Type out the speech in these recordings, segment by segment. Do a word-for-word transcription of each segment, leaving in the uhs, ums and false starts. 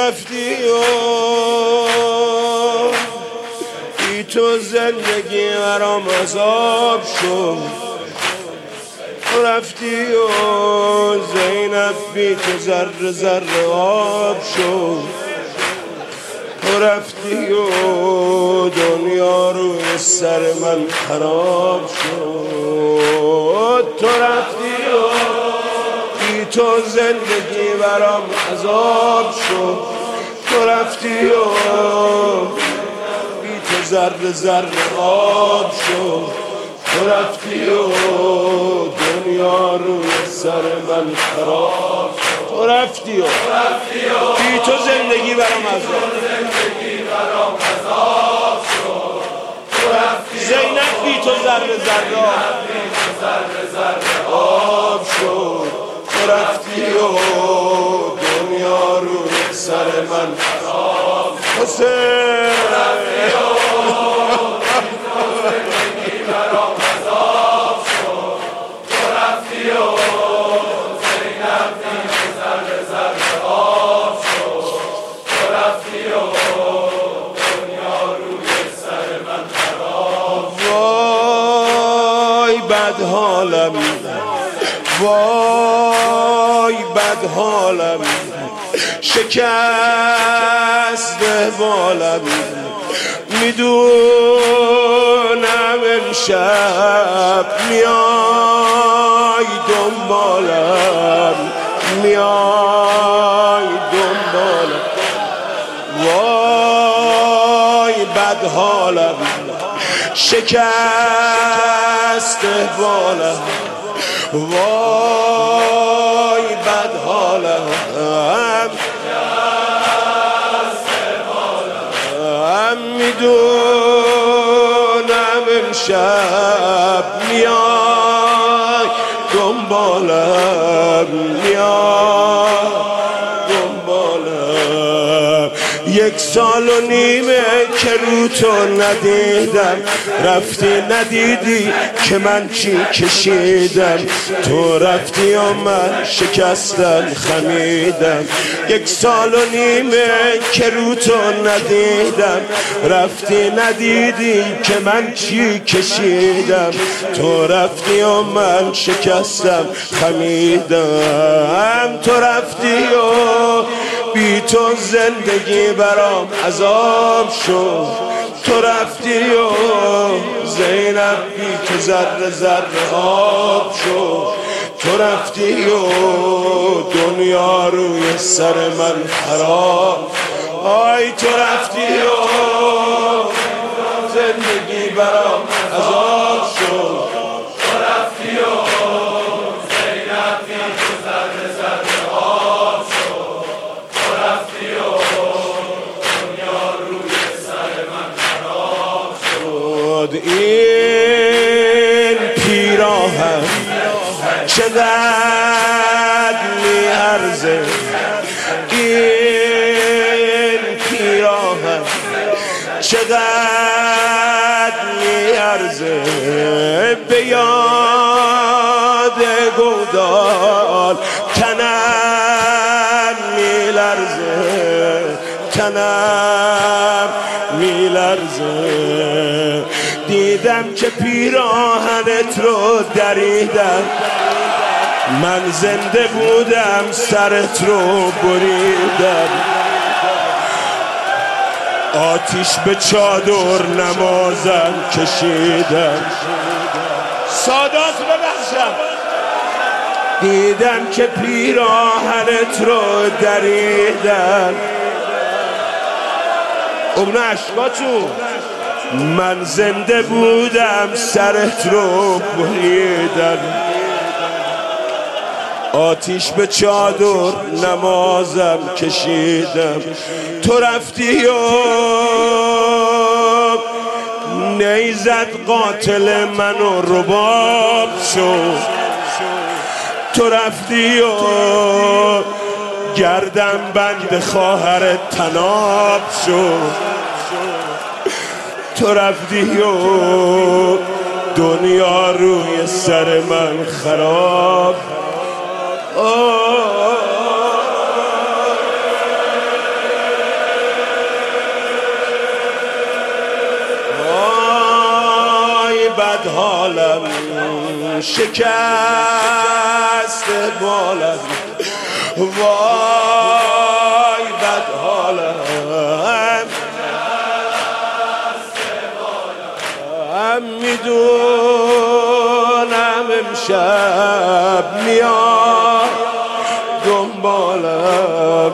رفتی و بی تو زندگی برام عذاب شد. تو رفتی و زینب بی تو ذره ذره آب شد. تو رفتی و دنیا روی سر من خراب شد. تو رفتی و بی تو زندگی برام عذاب شد. تو رفتی و بی تو ذره ذره آب شد. تو رفتی و دنیا روی سر من خراب شد. تو رفتی و بی تو زندگی برام عذاب شد. زینب بی تو ذره ذره آب شد. تو رفتی و دنیا روی سر من خراب شد. حسین بد حالم، وای بد حالم، شکست بالم. میدونم امشب میای دنبالم، میای دنبالم. وای بد حالم، شکست بالم. وای بد حالم، هم میدونم امشب میای دنبالم، میای دنبالم. یک سال و نیمه که رو تو ندیدم، رفتی ندیدی که من چی کشیدم. تو رفتی و من شکستم خمیدم. یک سال و نیمه که رو تو ندیدم، رفتی ندیدی که من چی کشیدم. تو رفتی و من شکستم خمیدم. تو رفتی و بی تو زندگی برام عذاب شد. تو رفتی و زینب بی تو ذره ذره آب شد. تو رفتی و دنیا روی سر من خراب. آی تو رفتی و زندگی برام عذاب شد. تو رفتی و زینب بی تو ذره ذره آب شد. تو رفتی و دنیا روی سر من خراب شد. این پیراهن چقدر میارزه، این پیراهن چقدر میارزه. به یاد گودال تنم میلرزه، تنم میلرزه. دیدم که پیراهنت رو دریدم، من زنده بودم سرت رو بریدم. آتیش به چادر نمازم کشیدم. سادات ببخشم. دیدم که پیراهنت رو دریدم. اون عشقاتو من زنده بودم سرت رو بریدم. آتیش به چادر نمازم کشیدم. تو رفتی و نیزد قاتل منو رباب شد. تو رفتی و گردن بند خواهر تناب شد. تو رفتی و دنیا روی سر من خراب. بد حالم شکست بالم وای بد حالم هم میدونم امشب میاد دنبالم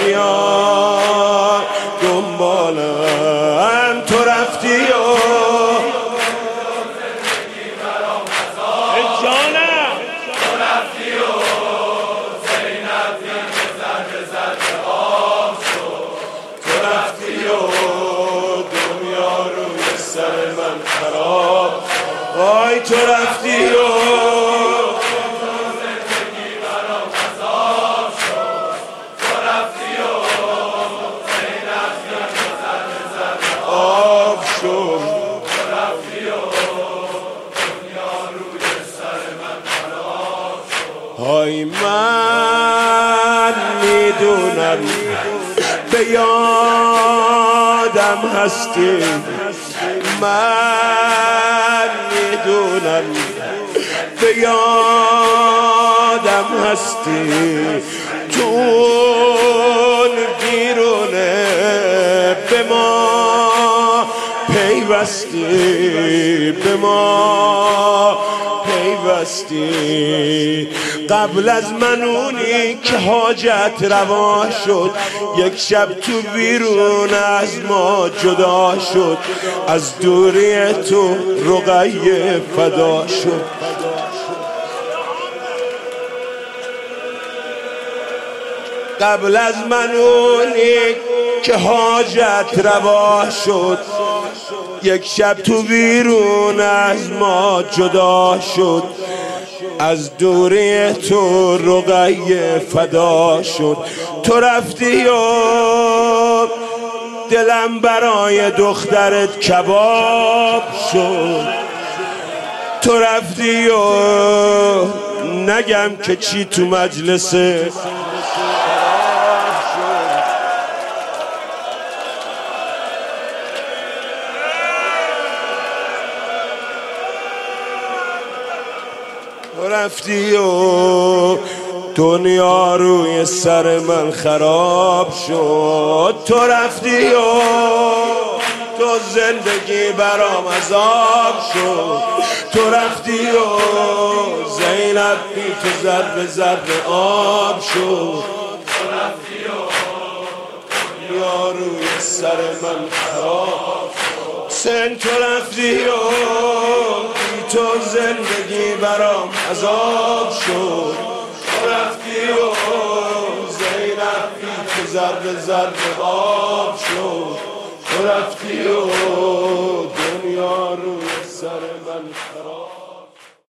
میاد دنبالم تو رفتی و جانم تو رفتی و زینب دیگه زرد زرد آب شد تو رفتی و دنیا روی سر من خراب وای تو رفتی و زندگی برام عذاب شد تو رفتی و زینب دیگه زرد زرد آب شد تو رفتی و دنیا روی سر من خراب شد های من میدونم به یادم هستی من میدونم به یادم هستی تون بیرونه به ما پیوستی به ما پیوستی قبل از من اونی که حاجت روا شد یک شب تو بیرون از ما جدا شد از دوری تو رقیه فدا شد قبل از من اونی که حاجت روا شد یک شب تو بیرون از ما جدا شد از دوری تو رقیه فدا شد تو رفتی و دلم برای دخترت کباب شد تو رفتی و نگم که چی تو مجلس تو رفتی و دنیا روی سر من خراب شد تو رفتی و تو زندگی برام عذاب شد تو رفتی و زینب بی تو ضرب ضرب آب شد تو رفتی و دنیا روی سر من خراب شد سن تو رفتی و تو زندگی برام عذاب شد تو رفتی و زینب بی تو ضرب ضرب آب شد تو رفتی و دنیا روی سر من خراب